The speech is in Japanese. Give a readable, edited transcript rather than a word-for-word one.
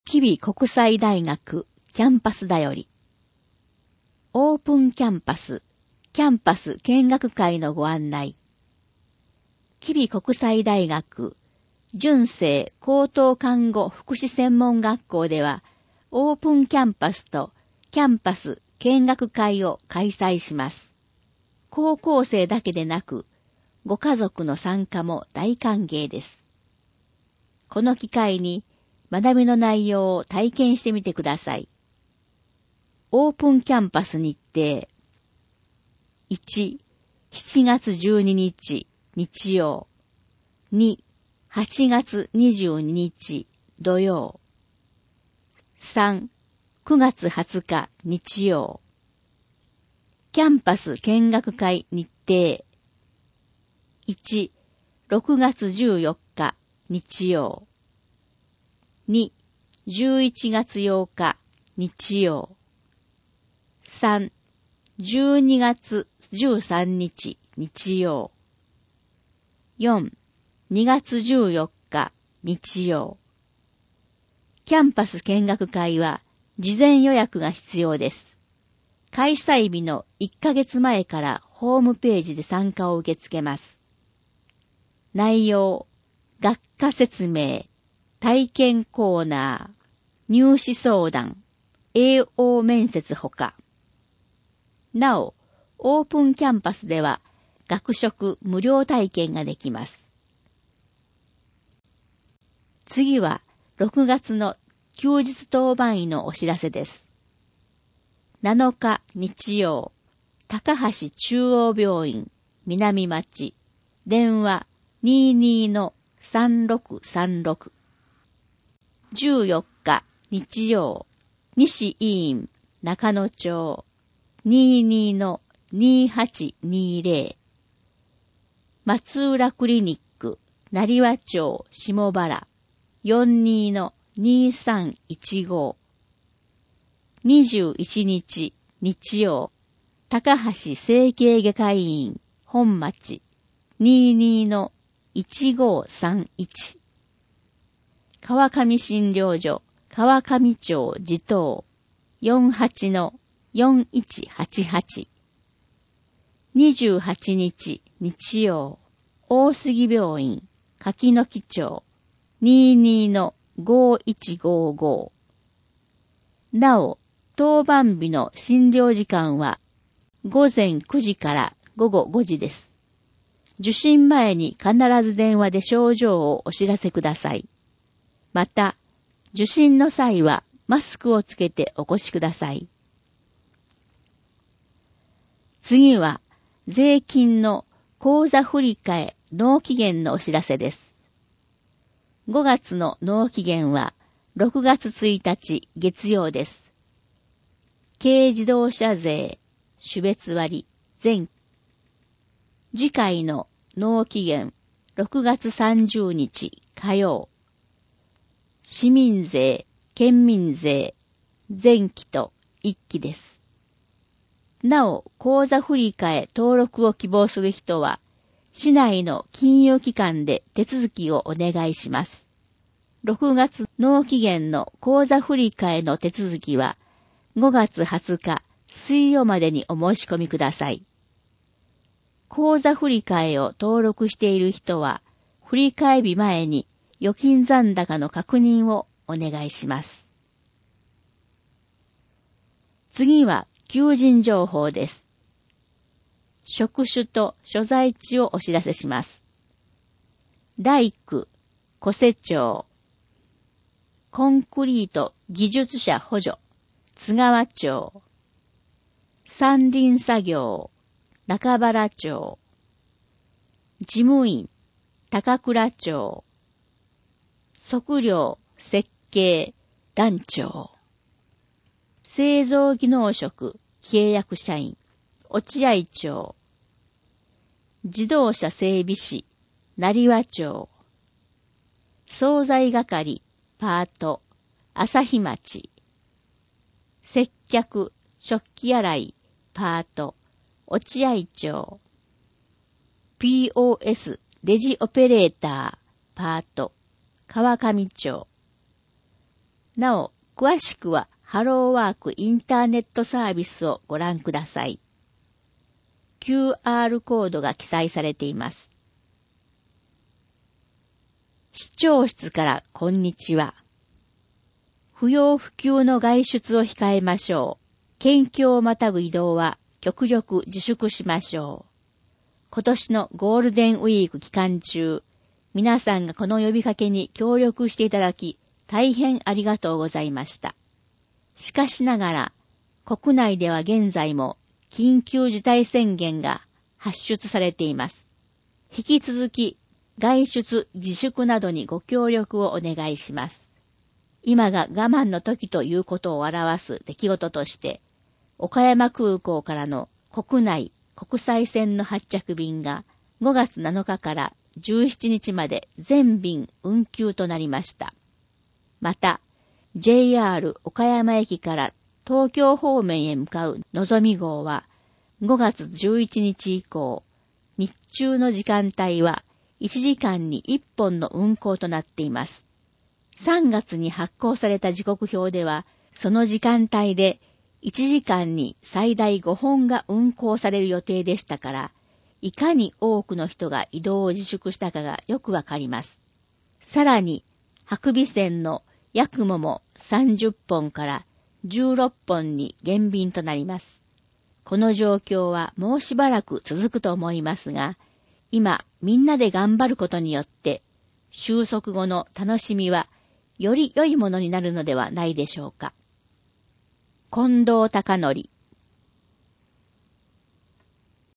吉備国際大学キャンパスだより。オープンキャンパス見学会のご案内。吉備国際大学純正高等看護福祉専門学校では、オープンキャンパスとキャンパス見学会を開催します。高校生だけでなく、ご家族の参加も大歓迎です。この機会に学びの内容を体験してみてください。オープンキャンパス日程。1、7月12日日曜。2、8月22日土曜。3、9月20日日曜。キャンパス見学会日程。1、6月14日日曜。2、11月8日日曜。3、12月13日日曜。4、2月14日日曜。キャンパス見学会は事前予約が必要です。開催日の1ヶ月前からホームページで参加を受け付けます。内容、学科説明、体験コーナー、入試相談、AO 面接ほか。なお、オープンキャンパスでは学食無料体験ができます。次は6月の休日当番医のお知らせです。7日日曜、高橋中央病院南町、電話 22-3636。14日日曜、西医院中野町 22-2820。松浦クリニック成羽町下原 42-2315。21日日曜、高橋整形外科医院本町 22-1531。川上診療所川上町地頭 48-4188。28日日曜、大杉病院柿の木町 22-5155。なお、当番日の診療時間は午前9時から午後5時です。受診前に必ず電話で症状をお知らせください。また、受診の際はマスクをつけてお越しください。次は、税金の口座振替納期限のお知らせです。5月の納期限は6月1日月曜です。軽自動車税、種別割、前。次回の納期限、6月30日火曜。市民税、県民税、前期と一期です。なお、口座振替登録を希望する人は、市内の金融機関で手続きをお願いします。6月納期限の口座振替の手続きは、5月20日水曜までにお申し込みください。口座振替を登録している人は、振替日前に預金残高の確認をお願いします。次は求人情報です。職種と所在地をお知らせします。大工、小瀬町。コンクリート技術者補助、津川町。山林作業、中原町。事務員、高倉町。測量、設計、団長。製造技能職、契約社員、落合町。自動車整備士、成羽町。惣菜係、パート、朝日町。接客、食器洗い、パート、落合町。POS、レジオペレーター、パート、川上町。 なお、詳しくはハローワークインターネットサービスをご覧ください。QR コードが記載されています。市長室からこんにちは。不要不急の外出を控えましょう。県境をまたぐ移動は極力自粛しましょう。今年のゴールデンウィーク期間中、皆さんがこの呼びかけに協力していただき、大変ありがとうございました。しかしながら、国内では現在も緊急事態宣言が発出されています。引き続き、外出自粛などにご協力をお願いします。今が我慢の時ということを表す出来事として、岡山空港からの国内国際線の発着便が5月7日から17日まで全便運休となりました。また、JR 岡山駅から東京方面へ向かうのぞみ号は5月11日以降、日中の時間帯は1時間に1本の運行となっています。3月に発行された時刻表では、その時間帯で1時間に最大5本が運行される予定でしたから、いかに多くの人が移動を自粛したかがよくわかります。さらに、白尾線の八雲も30本から16本に減便となります。この状況はもうしばらく続くと思いますが、今みんなで頑張ることによって、収束後の楽しみはより良いものになるのではないでしょうか。近藤孝則